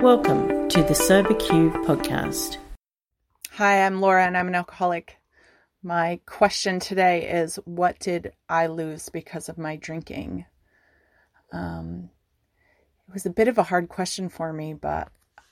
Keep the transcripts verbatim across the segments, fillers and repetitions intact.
Welcome to the Sober Q podcast. Hi, I'm Laura and I'm an alcoholic. My question today is, what did I lose because of my drinking? Um, it was a bit of a hard question for me, but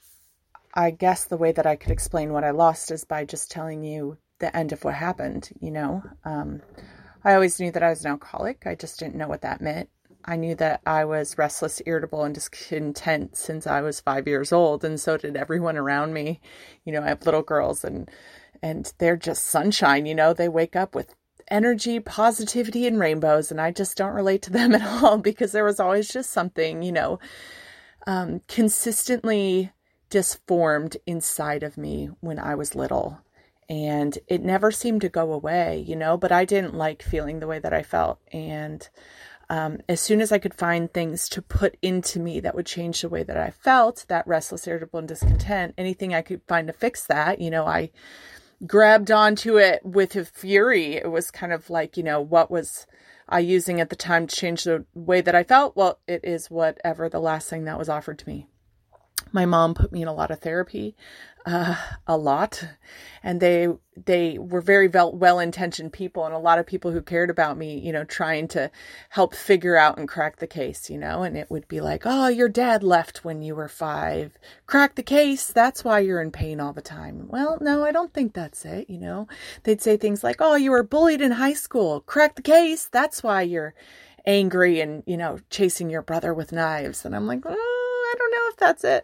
I guess the way that I could explain what I lost is by just telling you the end of what happened, you know. Um, I always knew that I was an alcoholic. I just didn't know what that meant. I knew that I was restless, irritable, and discontent since I was five years old, and so did everyone around me. You know, I have little girls, and and they're just sunshine, you know. They wake up with energy, positivity, and rainbows, and I just don't relate to them at all because there was always just something, you know, um, consistently disformed inside of me when I was little. And it never seemed to go away, you know, but I didn't like feeling the way that I felt. And Um, as soon as I could find things to put into me that would change the way that I felt, that restless, irritable, and discontent, anything I could find to fix that, you know, I grabbed onto it with a fury. It was kind of like, you know, what was I using at the time to change the way that I felt? Well, it is whatever the last thing that was offered to me. My mom put me in a lot of therapy, uh, a lot, and they they were very well, well-intentioned people, and a lot of people who cared about me, you know, trying to help figure out and crack the case, you know, and it would be like, oh, your dad left when you were five. Crack the case. That's why you're in pain all the time. Well, no, I don't think that's it, you know. They'd say things like, oh, you were bullied in high school. Crack the case. That's why you're angry and, you know, chasing your brother with knives. And I'm like, oh, I don't know if that's it.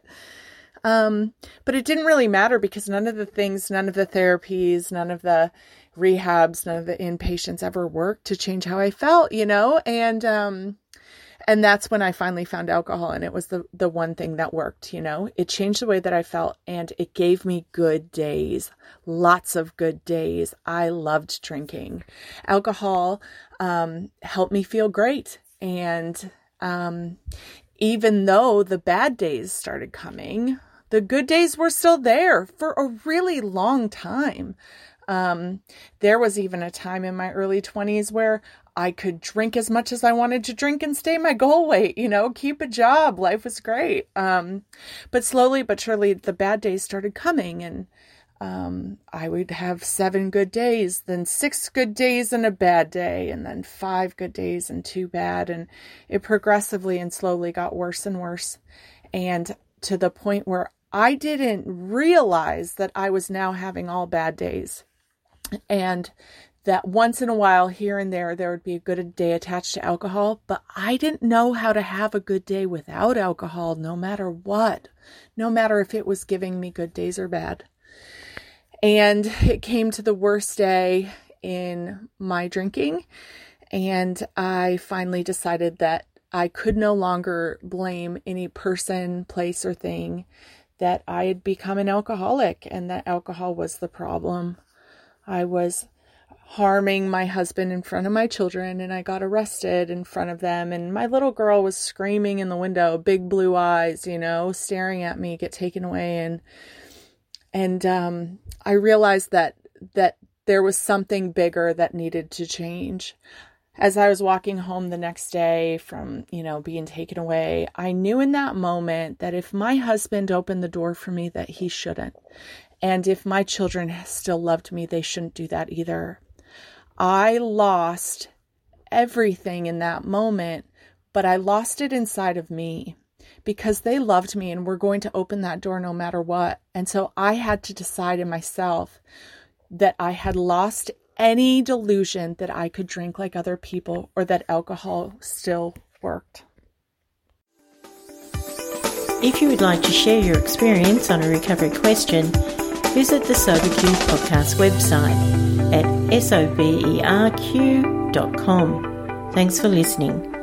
Um, but it didn't really matter because none of the things, none of the therapies, none of the rehabs, none of the inpatients ever worked to change how I felt, you know? And, um, and that's when I finally found alcohol, and it was the, the one thing that worked, you know? It changed the way that I felt, and it gave me good days, lots of good days. I loved drinking. Alcohol, um, helped me feel great. And, um, even though the bad days started coming, the good days were still there for a really long time. Um, there was even a time in my early twenties where I could drink as much as I wanted to drink and stay my goal weight, you know, keep a job. Life was great. Um, but slowly but surely the bad days started coming, and Um, I would have seven good days, then six good days and a bad day, and then five good days and two bad. And it progressively and slowly got worse and worse. And to the point where I didn't realize that I was now having all bad days. And that once in a while, here and there, there would be a good day attached to alcohol, but I didn't know how to have a good day without alcohol, no matter what, no matter if it was giving me good days or bad. And it came to the worst day in my drinking, and I finally decided that I could no longer blame any person, place, or thing, that I had become an alcoholic and that alcohol was the problem. I was harming my husband in front of my children, and I got arrested in front of them, and my little girl was screaming in the window, big blue eyes, you know, staring at me, get taken away, and And um, I realized that that there was something bigger that needed to change. As I was walking home the next day from, you know, being taken away, I knew in that moment that if my husband opened the door for me, that he shouldn't. And if my children still loved me, they shouldn't do that either. I lost everything in that moment, but I lost it inside of me, because they loved me and were going to open that door no matter what. And so I had to decide in myself that I had lost any delusion that I could drink like other people or that alcohol still worked. If you would like to share your experience on a recovery question, visit the Sober Q podcast website at soberq dot com. Thanks for listening.